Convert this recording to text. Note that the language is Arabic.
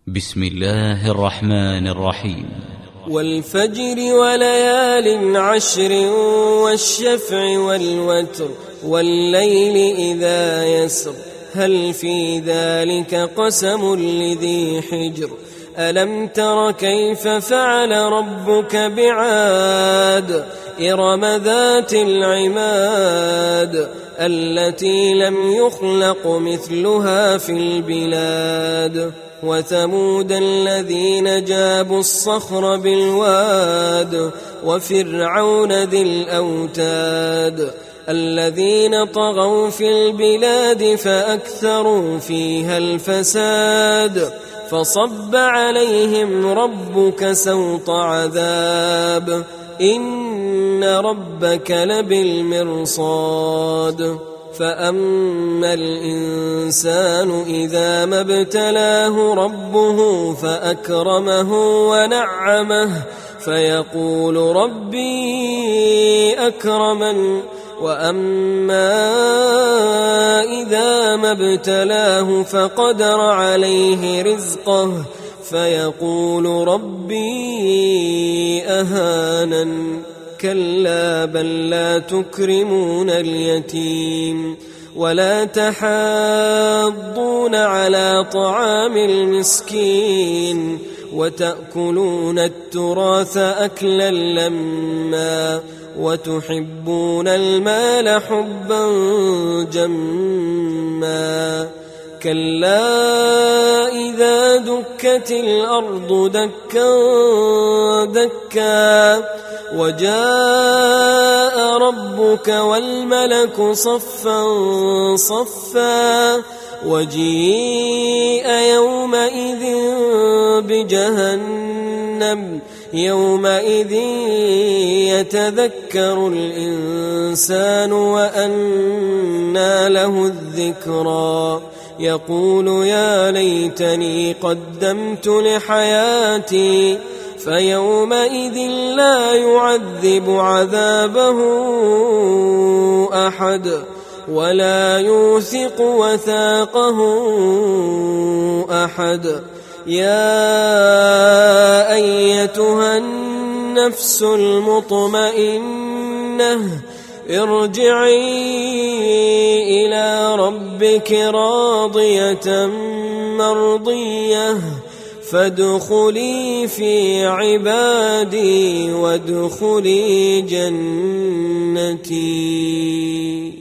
بسم الله الرحمن الرحيم. والفجر وليال عشر والشفع والوتر والليل إذا يسر هل في ذلك قسم لذي حجر ألم تر كيف فعل ربك بعاد إرم ذات العماد التي لم يخلق مثلها في البلاد وثمود الذين جابوا الصخر بالواد وفرعون ذي الأوتاد الذين طغوا في البلاد فأكثروا فيها الفساد فصب عليهم ربك سوط عذاب إن ربك لبالمرصاد فأما الإنسان إذا ما ابتلاه ربه فأكرمه ونعمه فيقول ربي أكرمن وأما إذا ما ابتلاه فقدر عليه رزقه فيقول ربي أهانن كلا بل لا تكرمون اليتيم ولا تحاضون على طعام المسكين وتأكلون التراث أكلا لما وتحبون المال حبا جما كلا إذا دكت الأرض دكا دكا وجاء ربك والملك صفا صفا وجيء يومئذ بجهنم يومئذ يتذكر الإنسان وأنى له الذكرى يقول يا ليتني قدمت لحياتي فيومئذ لا يعذب عذابه أحد ولا يوثق وثاقه أحد يا أيتها النفس المطمئنة ارجعي إلى ربك راضية مرضية فادخلي في عبادي وادخلي جنتي.